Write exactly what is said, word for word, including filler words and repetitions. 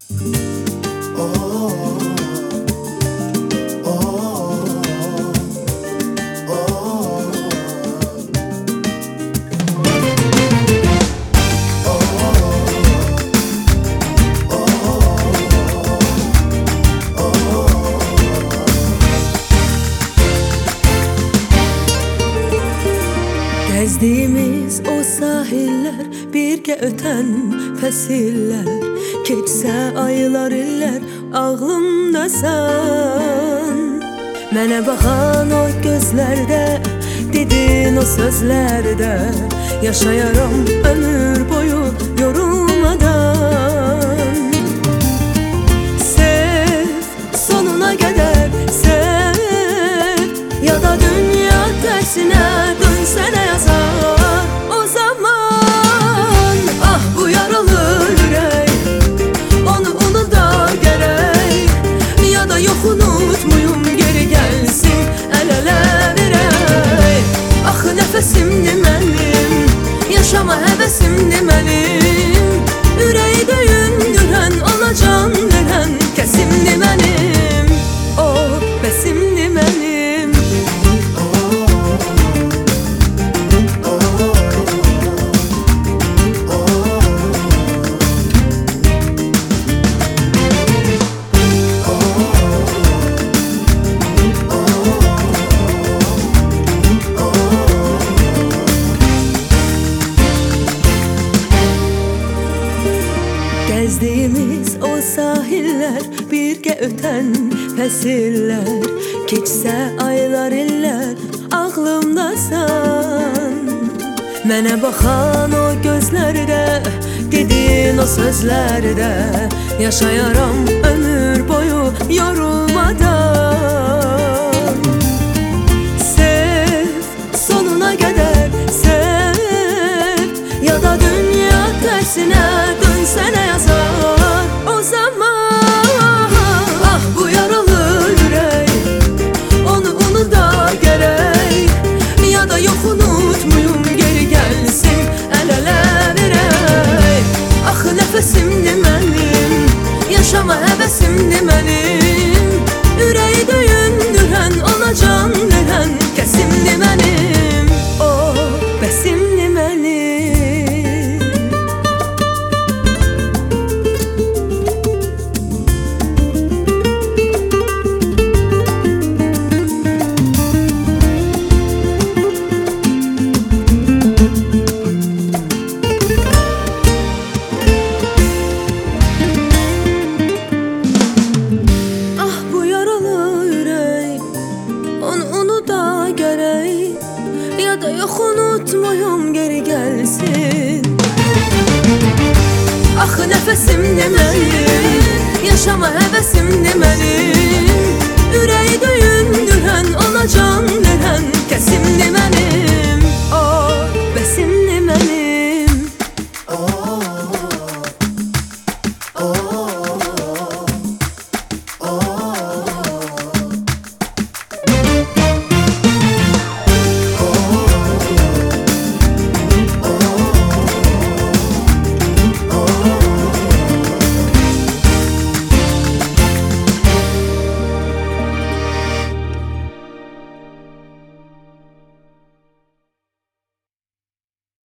Gezdiğimiz o sahiller, birgə ötən fəsillər, keçsə aylar illər, ağlımdasan. Mənə baxan o gözlərdə, dedin o sözlərdə, yaşayaram ömür boyu yorulmadan. Sev, sonuna qədər sev, ya da dünya tərsinə dönsənə yazar o zaman. Ah bu yaralı ürək, onu unuda gərək, ya da yox unutmuyum, geri gəlsin əl-ələ verək. Axı nəfəsimdir mənim, yaşama həvəsimdir mənim, ürəyi döyündürən, ona can verən kəsimdir mənim, o bəsimdir mənim. Gezdiğimiz o sahiller, birgə ötən fəsillər, keçsə aylar illər, ağlımdasan. Mənə baxan o gözlərdə, dedin o sözlərdə, yaşayaram ömür boyu yorulmadan. Sev, sonuna qədər sev, ya da dünya tərsinə dönsənə yazar o zaman. Ah bu yaralı ürək, onu unuda gərək, ya da yox unutmuyum, geri gəlsin əl-ələ verək. Axı nəfəsimdir mənim, yaşama həvəsimdir mənim, ürəyi döyündürən, ona can verən kəsimdir mənim, o bəsimdir mənim. Ya da yox unutmuyum, geri gəlsin. Axı nəfəsimdir mənim, yaşama həvəsimdir mənim, ürəyi döyündürən, ona can verən kəsimdir mənim.